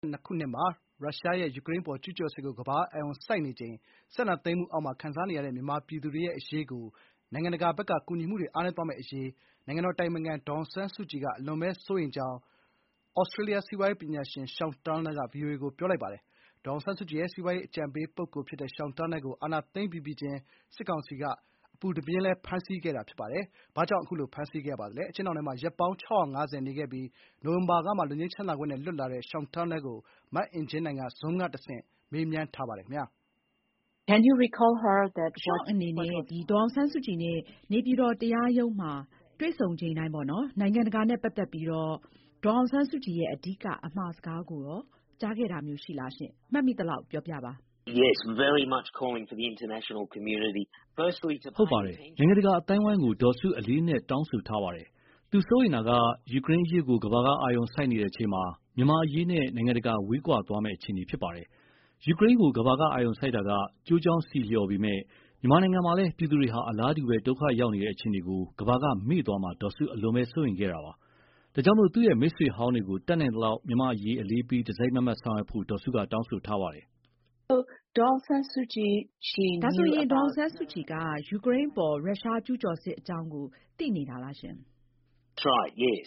ခုနှစ်မှာရုရှားရဲ့ယူကရိန်းပေါ်ကျူးကျော်စစ်ကိုကမ္ဘာအာရုံစိုက်နေချိန်ဆက်လက်သိမ်းမှုအောက်မှာခံစားနေရတဲ့မြန်မာပြည်သူတွေရဲ့အရေးကိုနိုင်ငံတကာဘက်ကကူညီမှုတွေအားနည်းသွားမယ့်အရေးနိုင်ငံတော်အတိုင်ပင်ခံဒေါ်အောင်ဆန်းစုကြည်ကအလွန်ပဲစိုးရိမ်ကြောင်းဩစတြေးလျစီးပွားရေးပညာရှင် Sean Turnell က VOA ကိုပြောလိုက်ပါတယ်။ဒေါ်အောင်ဆန်းစုကြည်ရဲ့စီးပွားရေးအကြံပေးပုဂ္ဂိုလ်ဖြစ်တဲ့ Sean Turnell ကိုအာဏာသိမ်းပြီးပြီးချင်းစစ်ကောင်စီကအပူတပြင်းဖမ်းဆီးခဲ့တာဖြစ်ပါတယ်။ဘာကြောင့်အခုလိုဖမ်းဆီးခဲ့ပါသလဲ။အကျဉ်းထောင်ထဲမှာရက်ပေါင်း650နေခဲ့ပြီးနိုဝင်ဘာလမှာလွတ်ငြိမ်းချမ်းသာခွင့်နဲ့လွတ်လာတဲ့ Sean Turnell ကိုမအင်ကြင်းနိုင်က Zoom ကတဆင့်မေးမြန်းထားပါတယ်ခင်ဗျာ။ Can you recall her that Sean အနေနဲ့ဒီဒေါ်အောင်ဆန်းစုကြည်နဲ့နေပြည်တော်တရားရုံးမှာတွေ့ဆုံချိန်တိုင်းပေါ့နော်နိုင်ငံတကာနဲ့ပတ်သက်ပြီးတော့ဒေါ်အောင်ဆန်းစုကြည်ရဲ့အဓိကအမှာစကားကိုရောကြားခဲ့တာမျိုးရှိလားရှင်။မှတ်မိသလောက်ပြောပြပါ။ Yes, very much calling for the international community. Firstly, to ဟုတ်ပါတယ်။နိုင်ငံတကာအတိုင်းအဝိုင်းကိုဒေါ်စုအလေးနဲ့တောင်းဆိုထားပါတယ်။သူစိုးရိမ်တာကယူကရိန်းအရေးကိုကမ္ဘာကအာရုံစိုက်နေတဲ့အချိန်မှာမြန်မာအရေးနဲ့နိုင်ငံတကာဝေးကွာသွားမယ့်အခြေအနေဖြစ်ပါတယ်။ယူကရိန်းကိုကမ္ဘာကအာရုံစိုက်တာကကျိုးကြောင်းစီလျော်ပေမဲ့မြန်မာနိုင်ငံမှာလည်းပြည်သူတွေဟာအလားတူပဲဒုက္ခရောက်နေတဲ့အခြေအနေကိုကမ္ဘာကမေ့သွားမှာဒေါ်စုအလွန်ပဲစိုးရိမ်ခဲ့တာပါ။ဒါကြောင့်မို့သူ့ရဲ့မိတ်ဆွေဟောင်းတွေကိုတတ်နိုင်သလောက်မြန်မာအရေးအလေးပေးတစိုက်မတ်မတ်ဆောင်ရွက်ဖို့ဒေါ်စုကတောင်းဆိုထားပါတယ်။ဒေါ်အောင်ဆန်းစုကြည်ဒါဆိုရင်ဒေါ်အောင်ဆန်းစုကြည်ကယူကရိန်းပေါ်ရုရှားကျူးကျော်စစ်အကြောင်းကိုသိနေတာလားရှင်။ That's right, yes.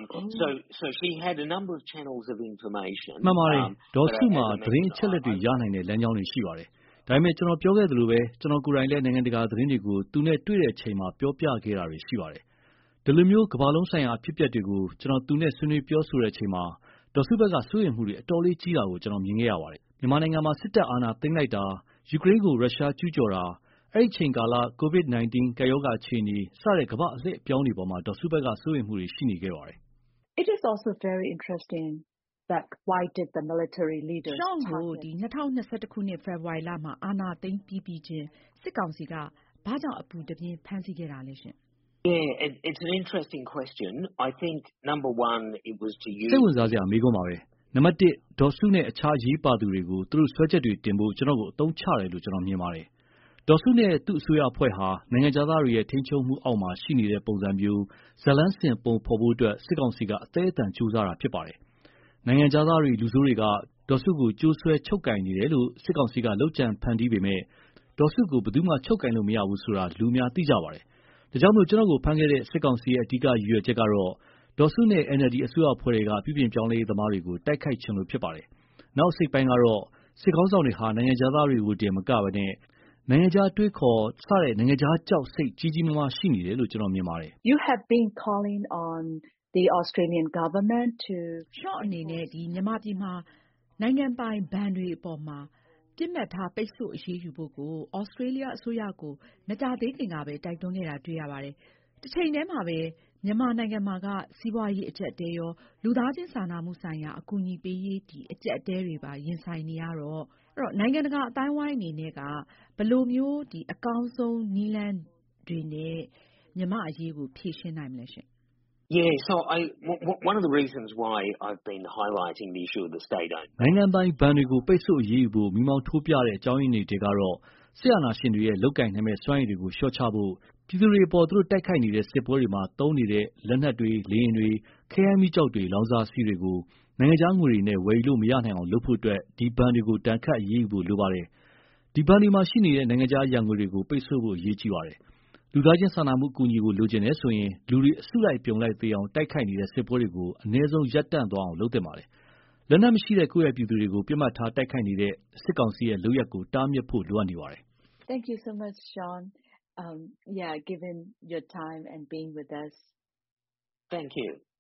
So she had a number of channels of information. မှန်ပါတယ်။ဒေါ်စုမှာသတင်းအချက်အလက်တွေရနိုင်တဲ့လမ်းကြောင်းတွေရှိပါတယ်။ဒါပေမဲ့ကျွန်တော်ပြောခဲ့သလိုပဲကျွန်တော်ကိုယ်တိုင်လည်းနိုင်ငံတကာသတင်းတွေကိုသူနဲ့တွေ့တဲ့အချိန်မှာပြောပြခဲ့တာတွေရှိပါတယ်။ဒီလိုမျိုးကမ္ဘာလုံးဆိုင်ရာအဖြစ်အပျက်တွေကိုကျွန်တော်သူနဲ့ဆွေးနွေးပြောဆိုတဲ့အချိန်မှာဒေါ်စုဘက်ကစိုးရိမ်မှုတွေအတော်လေးကြီးတာကိုကျွန်တော်မြင်ခဲ့ရပါတယ်။မြန်မာနိုင်ငံမှာစစ်တပ်အာဏာသိမ်းလိုက်တာယူကရိန်းကိုရုရှားကျူးကျော်တာအဲ့ဒီအချိန်ကာလ COVID-19 ကပ်ရောဂါအခြေအနေစတဲ့ကမ္ဘာအလှည့်အပြောင်းတွေပေါ်မှာဒေါ်စုဘက်ကစိုးရိမ်မှုတွေရှိနေခဲ့ပါတယ်။ It is also very interesting that why did the military leaders Sean ကိုဒီ2021ခုနှစ်ဖေဖော်ဝါရီလမှာအာဏာသိမ်းပြီးပြီးချင်းစစ်ကောင်စီကဘာကြောင့်အပူတပြင်းဖမ်းဆီးခဲ့တာလဲရှင်။ Yeah, it's an interesting question. I think number one it was to use စိတ်ဝင်စားစရာမေးခွန်းပါပဲ။နံပါတ်1ဒေါ်စုနဲ့အခြားရေးပါသူတွေကိုသူတို့ဆွဲချက်တွေတင်ဖို့ကျွန်တော်ကိုအသုံးချတယ်လို့ကျွန်တော်မြင်ပါတယ်။ဒေါ်စုနဲ့သူ့အစိုးရအဖွဲ့ဟာနိုင်ငံသားတွေရဲ့ထိန်းချုပ်မှုအောက်မှာရှိနေတဲ့ပုံစံမျိုးဇလန်းစင်ပုံဖော်ဖို့အတွက်စစ်ကောင်စီကအသေးအတန်ကြိုးစားတာဖြစ်ပါတယ်။နိုင်ငံသားတွေလူဆိုးတွေကဒေါ်စုကိုကြိုးဆွဲချုပ်ကင်နေတယ်လို့စစ်ကောင်စီကလုပ်ကြံဖန်တီးပေမဲ့ဒေါ်စုကိုဘယ်သူမှချုပ်ကင်လို့မရဘူးဆိုတာလူများသိကြပါတယ်။ဒါကြောင့်မို့ကျွန်တော်ကိုဖမ်းခဲ့တဲ့စစ်ကောင်စီရဲ့အဓိကရည်ရွယ်ချက်ကတော့ဒေါ်စုနဲ့ NLD အစိုးရအဖွဲ့တွေကပြည်ပြင်ပြောင်းလဲရေးသမားတွေကိုတိုက်ခိုက်ခြင်းလို့ဖြစ်ပါတယ်။နောက်စိတ်ပိုင်းကတော့စစ်ကောင်းဆောင်တွေဟာနိုင်ငံသားတွေကိုတင်မကဘဲနဲ့နိုင်ငံခြားတွေးခေါ်စတဲ့နိုင်ငံခြားကြောက်စိတ်ကြီးကြီးမားမားရှိနေတယ်လို့ကျွန်တော်မြင်ပါတယ်။ You have been calling on the Australian government to Sean အနေနဲ့ဒီမြန်မာပြည်မှာနိုင်ငံပိုင်ဘဏ်တွေအပေါ်မှာပြစ်မှတ်ထားပိတ်ဆို့အရေးယူဖို့ကိုဩစတြေးလျအစိုးရကိုမကြာသေးခင်ကပဲတိုက်တွန်းခဲ့တာတွေ့ရပါတယ်။တစ်ချိန်တည်းမှာပဲမြန်မာနိုင်ငံမှာကစီးပွားရေးအကျပ်အတည်းရောလူသားချင်းစာနာမှုဆိုင်ရာအကူအညီပေးရေးဒီအကျပ်အတည်းတွေပါရင်ဆိုင်နေရတော့အဲ့တော့နိုင်ငံတကာအတိုင်းဝိုင်းအနေနဲ့ကဘယ်လိုမျိုးဒီအကောင်းဆုံးနည်းလမ်းတွေနဲ့မြန်မာအရေးကိုဖြေရှင်းနိုင်မလဲရှင်။ Yeah, so one of the reasons why I've been highlighting the issue of the state-owned နိုင်ငံပိုင်ဘဏ်တွေကိုပိတ်ဆို့အရေးယူဖို့မိမောင်းထိုးပြတဲ့အကြောင်းရင်းတွေကတော့ဆရာနာရှင်တွေရဲ့လုတ်ကင်နိုင်မဲ့စွမ်းရည်တွေကိုလျှော့ချဖို့ပြည်သူတွေပေါ်သူတို့တိုက်ခိုက်နေတဲ့စစ်ပွဲတွေမှာသုံးနေတဲ့လက်နက်တွေလေယာဉ်တွေခဲယမ်းမီးကျောက်တွေလောင်စာဆီတွေကိုနိုင်ငံခြားငွေတွေနဲ့ဝယ်ယူလို့မရနိုင်အောင်လုပ်ဖို့အတွက်ဒီဘဏ်တွေကိုတန်ခတ်အရေးယူဖို့လိုပါတယ်။ဒီဘဏ်တွေမှာရှိနေတဲ့နိုင်ငံခြားရန်ငွေတွေကိုပိတ်ဆို့ဖို့အရေးကြီးပါတယ်။လူသားချင်းစာနာမှုအကူအညီကိုလိုချင်တယ်ဆိုရင်လူတွေအစုလိုက်ပြုံလိုက်သေအောင်တိုက်ခိုက်နေတဲ့စစ်ပွဲတွေကိုအနည်းဆုံးရပ်တန့်သွားအောင်လုပ်သင့်ပါတယ်။လက်နက်မရှိတဲ့ကိုယ့်ရဲ့ပြည်သူတွေကိုပြစ်မှတ်ထားတိုက်ခိုက်နေတဲ့စစ်ကောင်စီရဲ့လုပ်ရပ်ကိုတားမြစ်ဖို့လိုအပ်နေပါတယ်။ Thank you so much, Sean. Given your time and being with us. Thank you.